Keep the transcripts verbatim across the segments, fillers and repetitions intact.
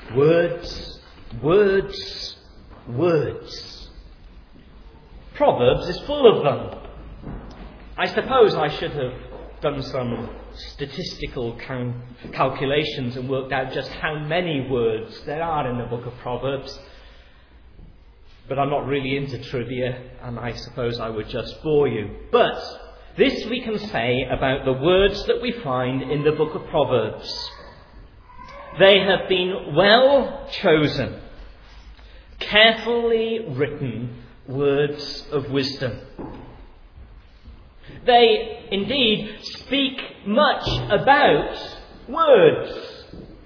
Words, words, words. Proverbs is full of them. I suppose I should have done some statistical cal- calculations and worked out just how many words there are in the book of Proverbs. But I'm not really into trivia, and I suppose I would just bore you. But this we can say about the words that we find in the book of Proverbs. They have been well chosen, carefully written words of wisdom. They indeed speak much about words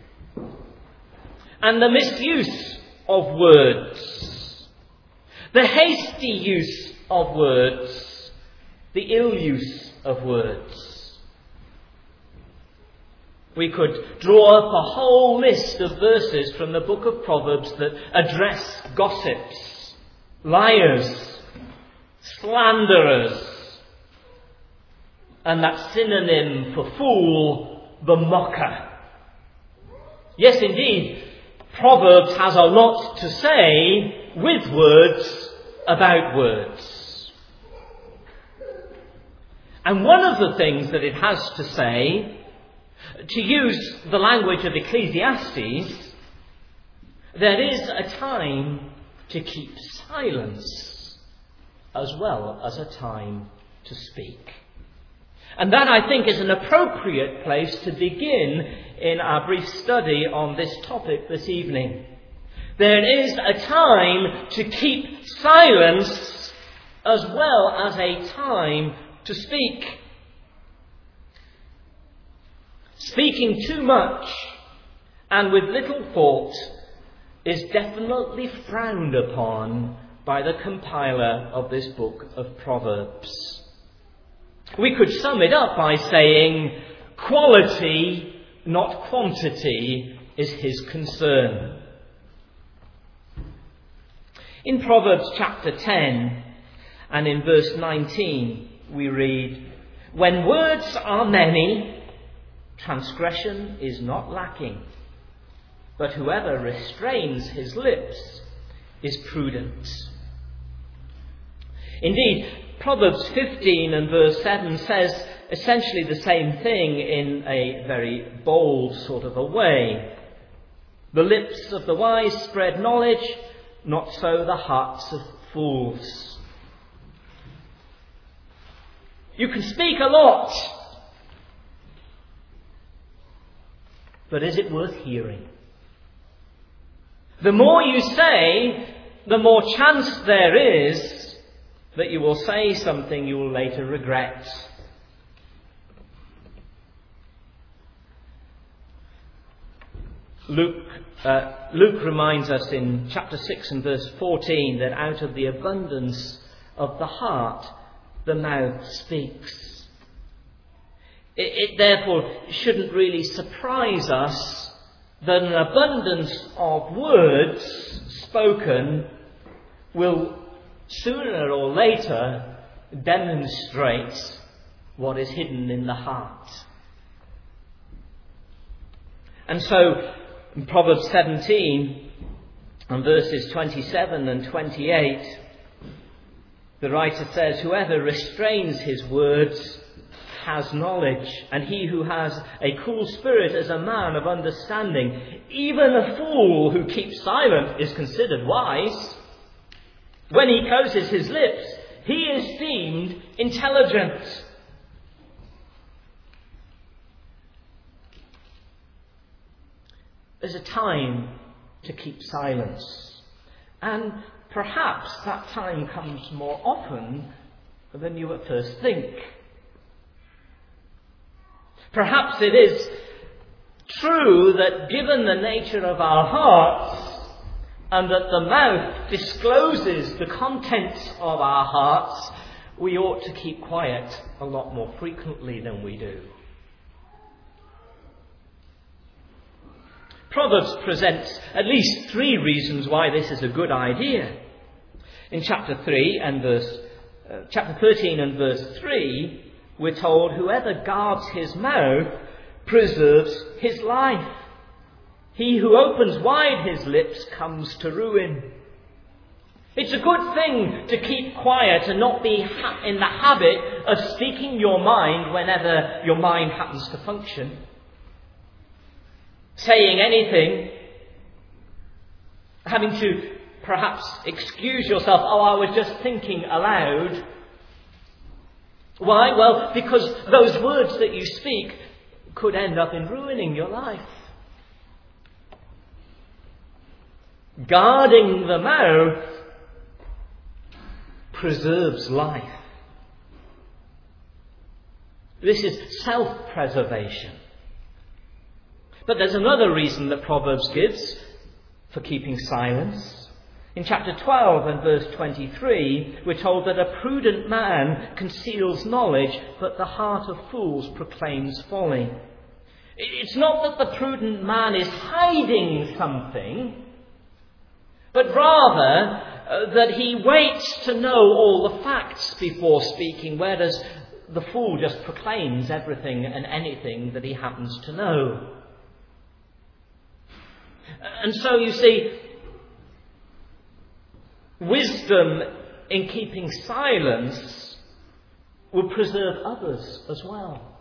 and the misuse of words, the hasty use of words, the ill use of words. We could draw up a whole list of verses from the book of Proverbs that address gossips, liars, slanderers, and that synonym for fool, the mocker. Yes, indeed, Proverbs has a lot to say with words about words. And one of the things that it has to say, to use the language of Ecclesiastes, there is a time to keep silence as well as a time to speak. And that, I think, is an appropriate place to begin in our brief study on this topic this evening. There is a time to keep silence as well as a time to speak. Speaking too much and with little thought is definitely frowned upon by the compiler of this book of Proverbs. We could sum it up by saying, quality, not quantity, is his concern. In Proverbs chapter ten and in verse nineteen, we read, "When words are many, transgression is not lacking, but whoever restrains his lips is prudent." Indeed, Proverbs fifteen and verse seven says essentially the same thing in a very bold sort of a way. "The lips of the wise spread knowledge, not so the hearts of fools." You can speak a lot, but is it worth hearing? The more you say, the more chance there is that you will say something you will later regret. Luke, uh, Luke reminds us in chapter six and verse fourteen that out of the abundance of the heart, the mouth speaks. It, it therefore shouldn't really surprise us that an abundance of words spoken will sooner or later demonstrate what is hidden in the heart. And so, in Proverbs seventeen and verses twenty-seven and twenty-eight, the writer says, "Whoever restrains his words has knowledge, and he who has a cool spirit is a man of understanding. Even a fool who keeps silent is considered wise. When he closes his lips, he is deemed intelligent." There's a time to keep silence. And perhaps that time comes more often than you at first think. Perhaps it is true that given the nature of our hearts, and that the mouth discloses the contents of our hearts, we ought to keep quiet a lot more frequently than we do. Proverbs presents at least three reasons why this is a good idea. In chapter three and verse, uh, chapter thirteen and verse three, we're told, "Whoever guards his mouth preserves his life." He who opens wide his lips comes to ruin. It's a good thing to keep quiet and not be ha- in the habit of speaking your mind whenever your mind happens to function. Saying anything, having to perhaps excuse yourself, oh, I was just thinking aloud. Why? Well, because those words that you speak could end up in ruining your life. Guarding the mouth preserves life. This is self-preservation. But there's another reason that Proverbs gives for keeping silence. In chapter twelve and verse twenty-three, we're told that a prudent man conceals knowledge, but the heart of fools proclaims folly. It's not that the prudent man is hiding something, but rather uh, that he waits to know all the facts before speaking, whereas the fool just proclaims everything and anything that he happens to know. And so you see, wisdom in keeping silence will preserve others as well.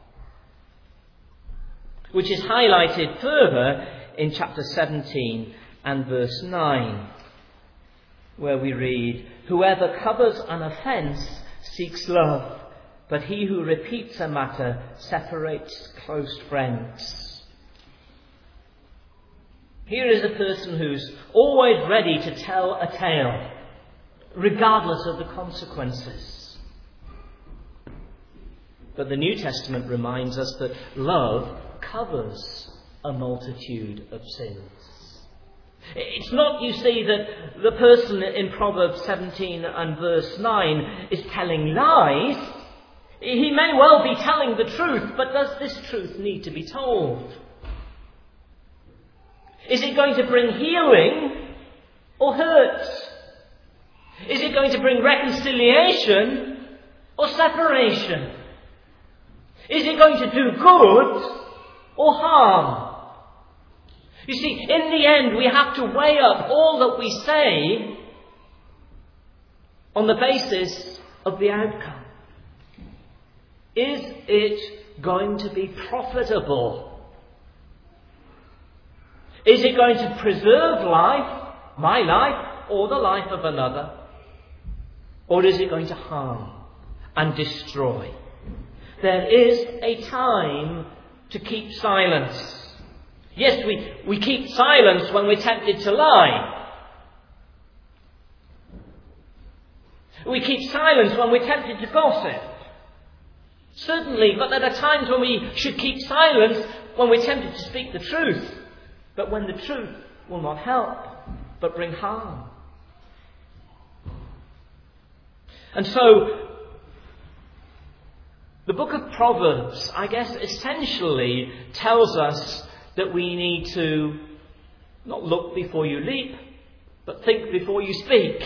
Which is highlighted further in chapter seventeen and verse nine, where we read, "Whoever covers an offence seeks love, but he who repeats a matter separates close friends." Here is a person who's always ready to tell a tale, regardless of the consequences. But the New Testament reminds us that love covers a multitude of sins. It's not, you see, that the person in Proverbs seventeen and verse nine is telling lies. He may well be telling the truth, but does this truth need to be told? Is it going to bring healing or hurt? Is it going to bring reconciliation or separation? Is it going to do good or harm? You see, in the end, we have to weigh up all that we say on the basis of the outcome. Is it going to be profitable? Is it going to preserve life, my life, or the life of another? Or is it going to harm and destroy? There is a time to keep silence. Yes, we, we keep silence when we're tempted to lie. We keep silence when we're tempted to gossip. Certainly, but there are times when we should keep silence when we're tempted to speak the truth. But when the truth will not help, but bring harm. And so, the book of Proverbs, I guess, essentially tells us that we need to not look before you leap, but think before you speak.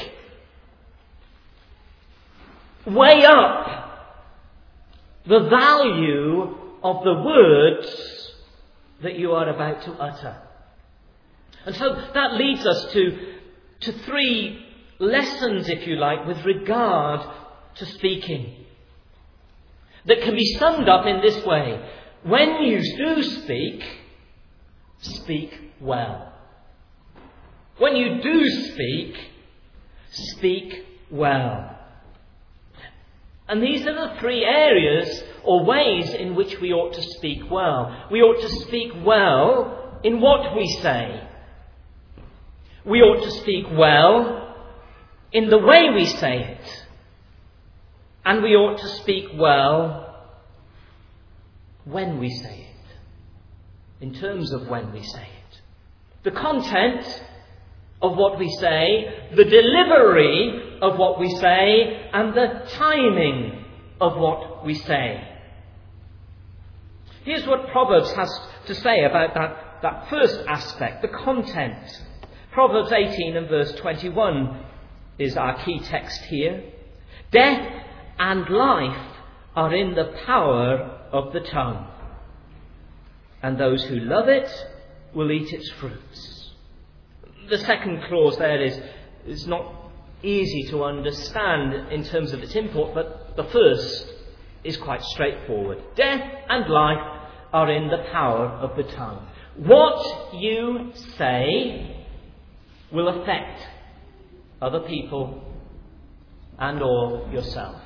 Weigh up the value of the words that you are about to utter. And so that leads us to, to three lessons, if you like, with regard to speaking, that can be summed up in this way. When you do speak, speak well. When you do speak, speak well. And these are the three areas or ways in which we ought to speak well. We ought to speak well in what we say. We ought to speak well in the way we say it. And we ought to speak well when we say it. In terms of when we say it. The content of what we say, the delivery of what we say, and the timing of what we say. Here's what Proverbs has to say about that, that first aspect, the content. Proverbs eighteen and verse twenty-one is our key text here. Death and life are in the power of the tongue, and those who love it will eat its fruits. The second clause there is, is not easy to understand in terms of its import, but the first is quite straightforward. Death and life are in the power of the tongue. What you say will affect other people and or yourself.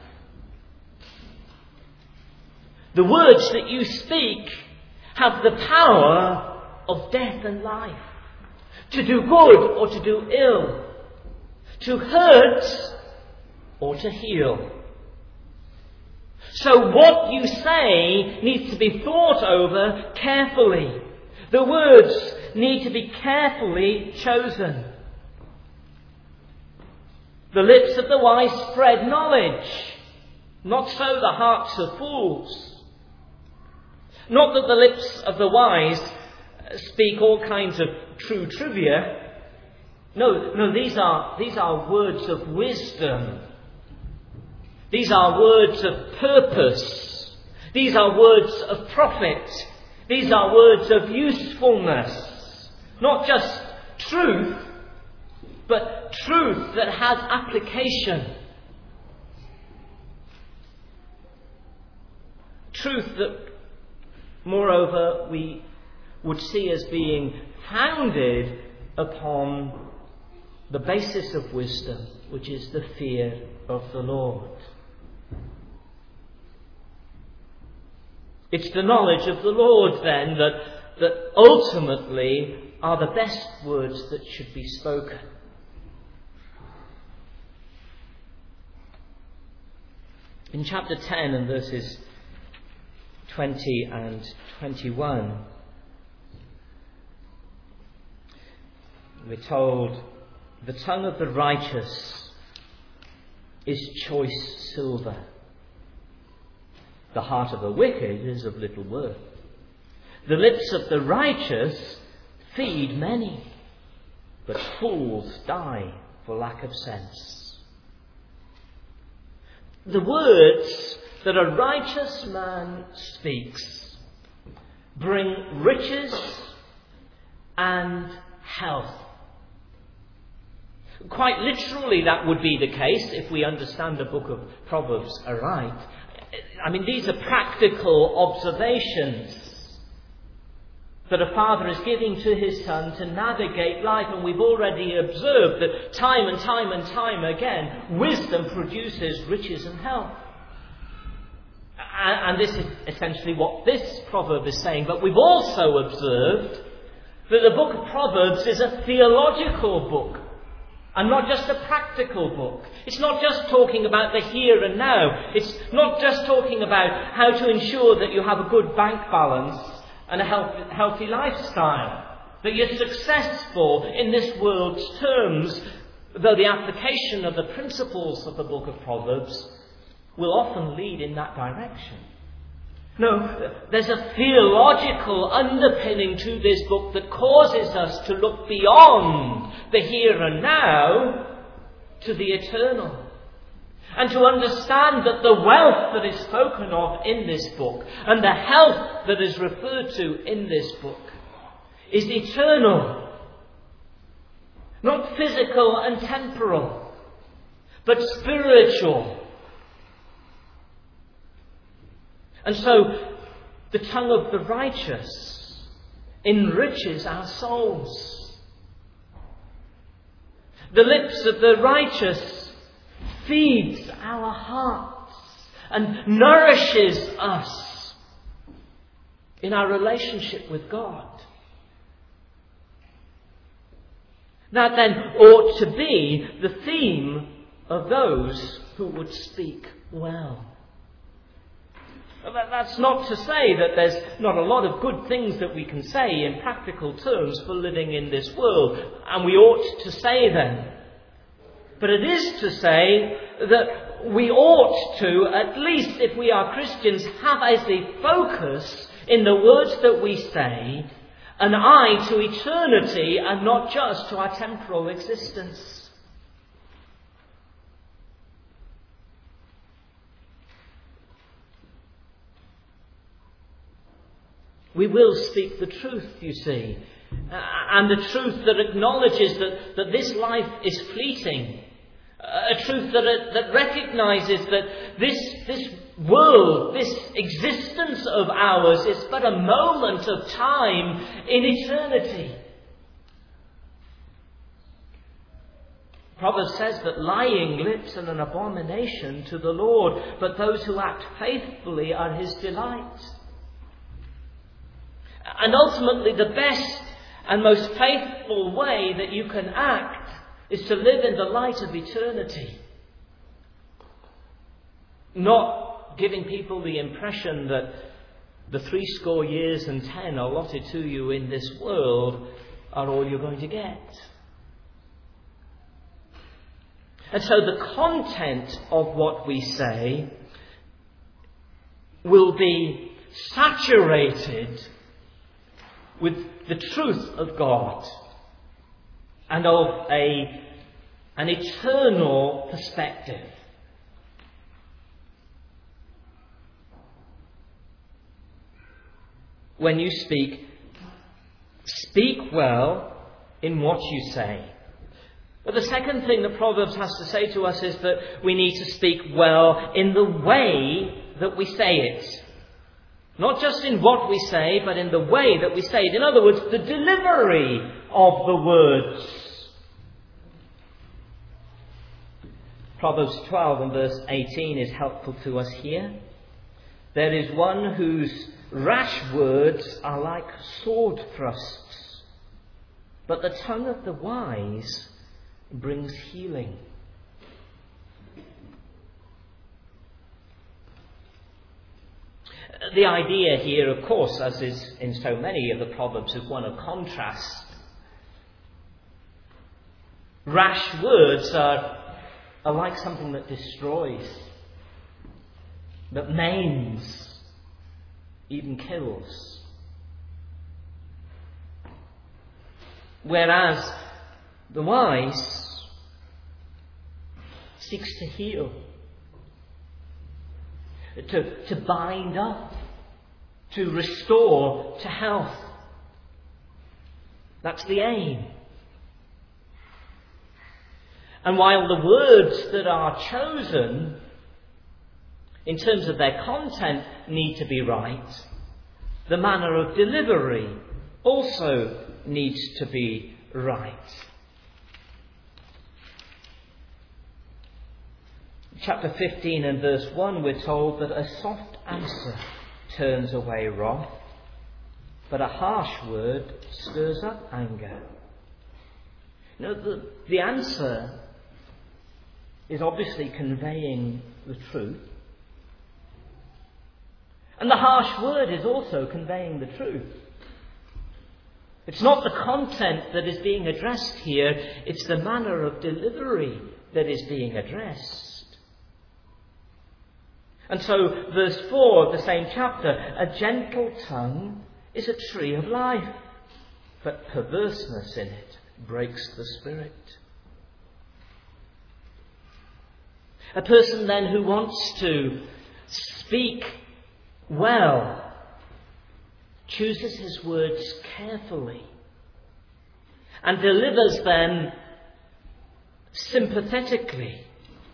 The words that you speak have the power of death and life, to do good or to do ill, to hurt or to heal. So what you say needs to be thought over carefully. The words need to be carefully chosen. The lips of the wise spread knowledge, not so the hearts of fools. Not that the lips of the wise speak all kinds of true trivia. No, no, these are, these are words of wisdom. These are words of purpose. These are words of profit. These are words of usefulness. Not just truth, but truth that has application. Truth that, moreover, we would see as being founded upon the basis of wisdom, which is the fear of the Lord. It's the knowledge of the Lord, then, that, that ultimately are the best words that should be spoken. In chapter ten and verses twenty and twenty-one, we're told, the tongue of the righteous is choice silver. The heart of the wicked is of little worth. The lips of the righteous feed many, but fools die for lack of sense. The words that a righteous man speaks bring riches and health. Quite literally, that would be the case if we understand the book of Proverbs aright. I mean, these are practical observations that a father is giving to his son to navigate life. And we've already observed that time and time and time again, wisdom produces riches and health. And this is essentially what this proverb is saying. But we've also observed that the book of Proverbs is a theological book and not just a practical book. It's not just talking about the here and now. It's not just talking about how to ensure that you have a good bank balance and a healthy, healthy lifestyle, that you're successful in this world's terms, though the application of the principles of the book of Proverbs will often lead in that direction. No, there's a theological underpinning to this book that causes us to look beyond the here and now to the eternal. And to understand that the wealth that is spoken of in this book and the health that is referred to in this book is eternal. Not physical and temporal, but spiritual. And so, the tongue of the righteous enriches our souls. The lips of the righteous feeds our hearts and nourishes us in our relationship with God. That then ought to be the theme of those who would speak well. That's not to say that there's not a lot of good things that we can say in practical terms for living in this world, and we ought to say them. But it is to say that we ought to, at least if we are Christians, have as the focus in the words that we say an eye to eternity and not just to our temporal existence. We will speak the truth, you see, and a truth that acknowledges that, that this life is fleeting. A truth that, that recognises that this, this world, this existence of ours is but a moment of time in eternity. Proverbs says that lying lips are an abomination to the Lord, but those who act faithfully are his delight. And ultimately, the best and most faithful way that you can act is to live in the light of eternity. Not giving people the impression that the three score years and ten allotted to you in this world are all you're going to get. And so the content of what we say will be saturated with the truth of God and of a, an eternal perspective. When you speak, speak well in what you say. But the second thing that Proverbs has to say to us is that we need to speak well in the way that we say it. Not just in what we say, but in the way that we say it. In other words, the delivery of the words. Proverbs twelve and verse eighteen is helpful to us here. There is one whose rash words are like sword thrusts, but the tongue of the wise brings healing. The idea here, of course, as is in so many of the Proverbs, is one of contrast. Rash words are, are like something that destroys, that maims, even kills. Whereas the wise seeks to heal, to, to bind up, to restore to health. That's the aim. And while the words that are chosen, in terms of their content, need to be right, the manner of delivery also needs to be right. Chapter fifteen and verse one, we're told that a soft answer turns away wrath, but a harsh word stirs up anger. You know, the, the answer is obviously conveying the truth, and the harsh word is also conveying the truth. It's not the content that is being addressed here, it's the manner of delivery that is being addressed. And so, verse four of the same chapter, a gentle tongue is a tree of life, but perverseness in it breaks the spirit. A person then who wants to speak well chooses his words carefully and delivers them sympathetically.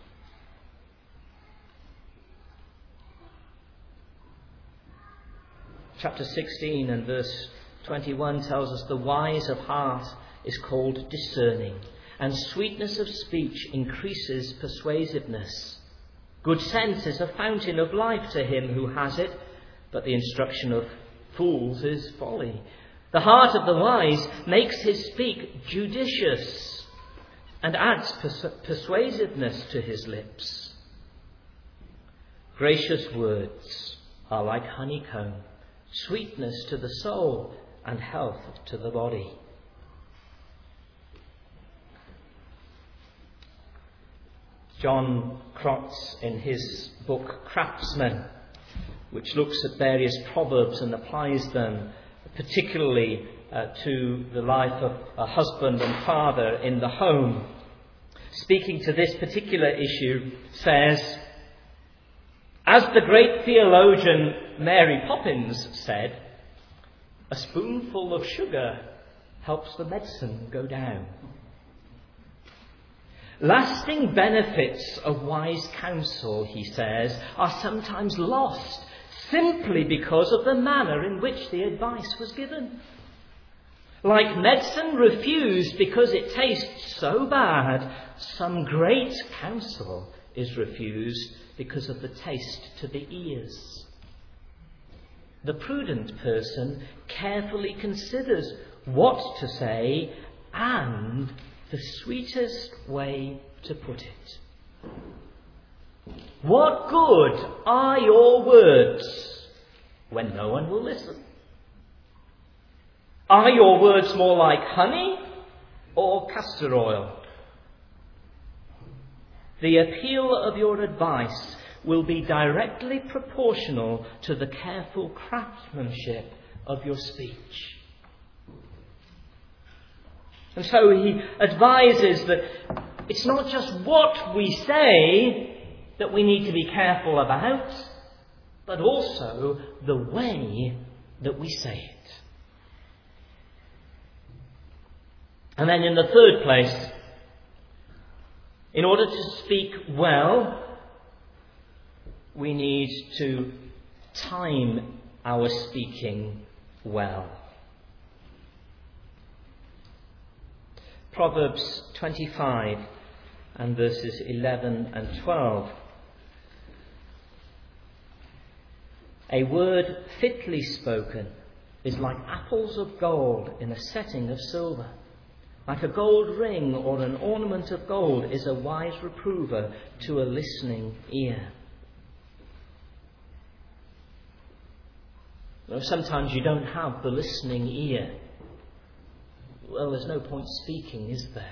Chapter sixteen and verse twenty-one tells us the wise of heart is called discerning, and sweetness of speech increases persuasiveness. Good sense is a fountain of life to him who has it, but the instruction of fools is folly. The heart of the wise makes his speak judicious and adds pers- persuasiveness to his lips. Gracious words are like honeycomb, sweetness to the soul and health to the body. John Crotts, in his book Craftsman, which looks at various proverbs and applies them particularly uh, to the life of a husband and father in the home, speaking to this particular issue, says, as the great theologian Mary Poppins said, a spoonful of sugar helps the medicine go down. Lasting benefits of wise counsel, he says, are sometimes lost simply because of the manner in which the advice was given. Like medicine refused because it tastes so bad, some great counsel is refused because of the taste to the ears. The prudent person carefully considers what to say and the sweetest way to put it. What good are your words when no one will listen? Are your words more like honey or castor oil? The appeal of your advice will be directly proportional to the careful craftsmanship of your speech. And so he advises that it's not just what we say that we need to be careful about, but also the way that we say it. And then in the third place, in order to speak well, we need to time our speaking well. Proverbs twenty-five and verses eleven and twelve. A word fitly spoken is like apples of gold in a setting of silver. Like a gold ring or an ornament of gold is a wise reprover to a listening ear. Well, sometimes you don't have the listening ear. Well, there's no point speaking, is there?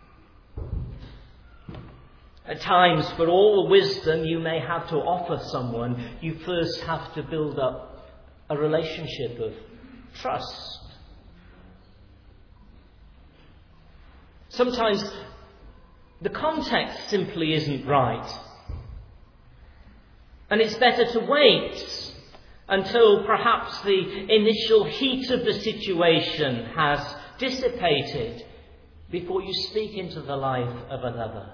At times, for all the wisdom you may have to offer someone, you first have to build up a relationship of trust. Sometimes the context simply isn't right. And it's better to wait until perhaps the initial heat of the situation has dissipated before you speak into the life of another.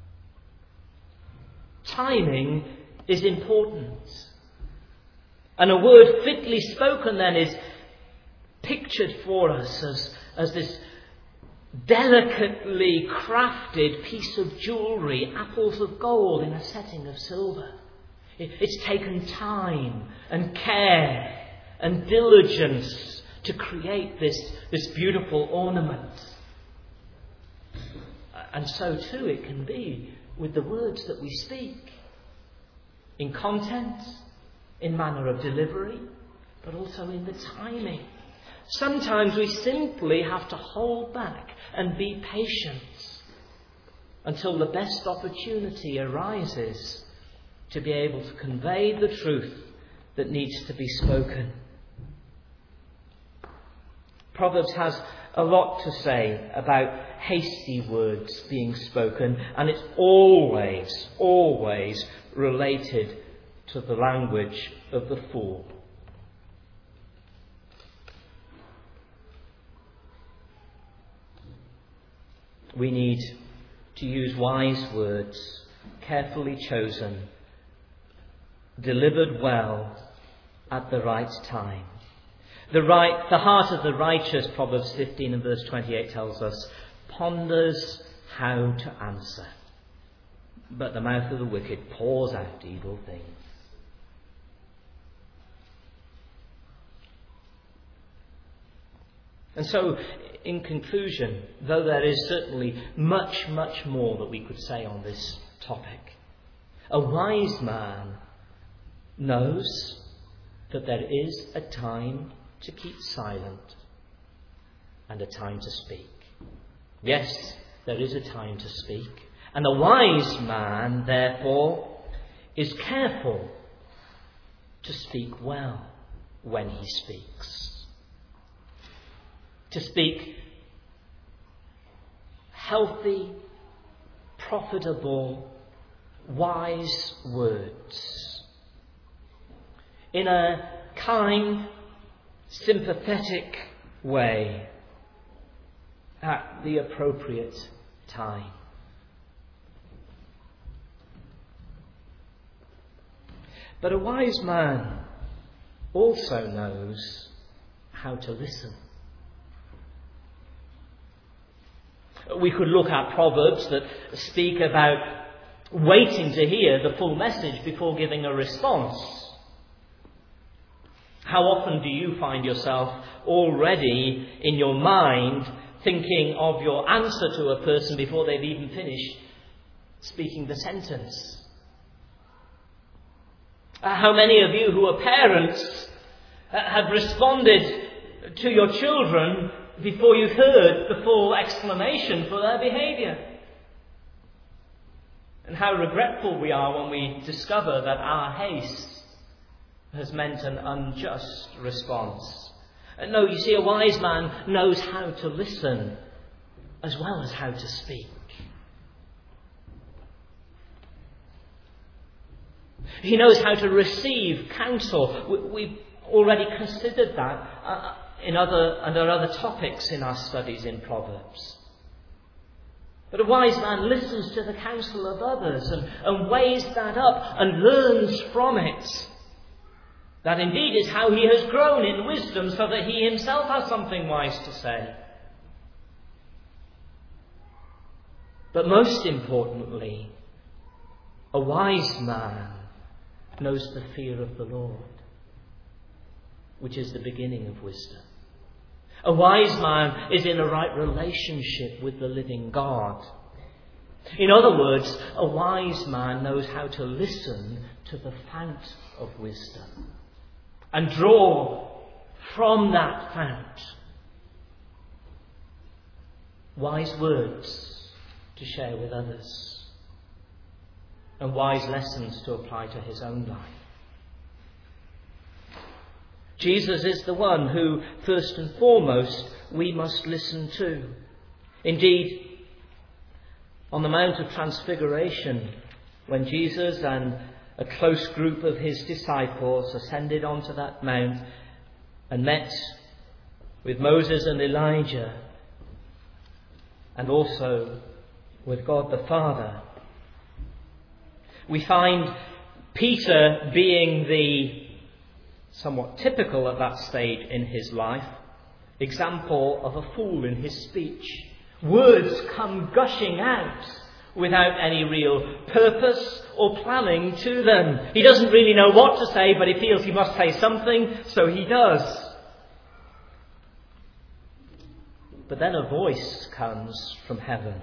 Timing is important. And a word fitly spoken then is pictured for us as, as this delicately crafted piece of jewellery, apples of gold in a setting of silver. It, it's taken time and care and diligence to create this, this beautiful ornament. And so too it can be with the words that we speak. In content, in manner of delivery, but also in the timing. Sometimes we simply have to hold back and be patient until the best opportunity arises to be able to convey the truth that needs to be spoken. Proverbs has a lot to say about hasty words being spoken, and it's always, always related to the language of the fool. We need to use wise words, carefully chosen, delivered well at the right time. The right, the heart of the righteous, Proverbs fifteen and verse twenty-eight tells us, ponders how to answer, but the mouth of the wicked pours out evil things. And so, in conclusion, though there is certainly much, much more that we could say on this topic, a wise man knows that there is a time to keep silent and a time to speak. Yes, there is a time to speak. And a wise man, therefore, is careful to speak well when he speaks. To speak healthy, profitable, wise words in a kind, sympathetic way, at the appropriate time. But a wise man also knows how to listen. We could look at proverbs that speak about waiting to hear the full message before giving a response. How often do you find yourself already in your mind thinking of your answer to a person before they've even finished speaking the sentence? How many of you who are parents have responded to your children before you've heard the full explanation for their behaviour? And how regretful we are when we discover that our haste has meant an unjust response. No, you see, a wise man knows how to listen as well as how to speak. He knows how to receive counsel. We've already considered that uh, in other under other topics in our studies in Proverbs. But a wise man listens to the counsel of others and, and weighs that up and learns from it. That indeed is how he has grown in wisdom, so that he himself has something wise to say. But most importantly, a wise man knows the fear of the Lord, which is the beginning of wisdom. A wise man is in a right relationship with the living God. In other words, a wise man knows how to listen to the fount of wisdom and draw from that fount wise words to share with others and wise lessons to apply to his own life. Jesus is the one who, first and foremost, we must listen to. Indeed, on the Mount of Transfiguration, when Jesus and a close group of his disciples ascended onto that mount and met with Moses and Elijah, and also with God the Father, we find Peter being the somewhat typical at that stage in his life example of a fool in his speech. Words come gushing out without any real purpose or planning to them. He doesn't really know what to say, but he feels he must say something, so he does. But then a voice comes from heaven.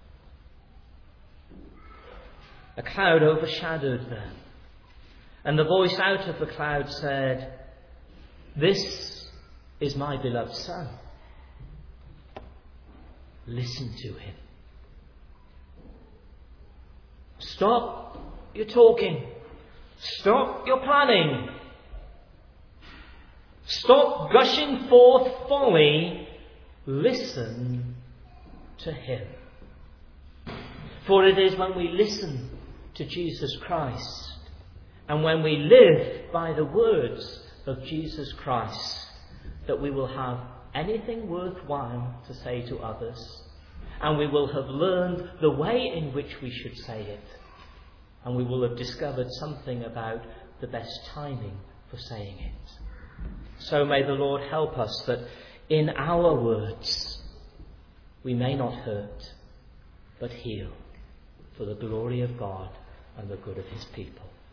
A cloud overshadowed them. And the voice out of the cloud said, "This is my beloved Son. Listen to him." Stop your talking. Stop your planning. Stop gushing forth folly. Listen to him. For it is when we listen to Jesus Christ and when we live by the words of Jesus Christ that we will have anything worthwhile to say to others, and we will have learned the way in which we should say it, and we will have discovered something about the best timing for saying it. So may the Lord help us that in our words we may not hurt, but heal, for the glory of God and the good of his people.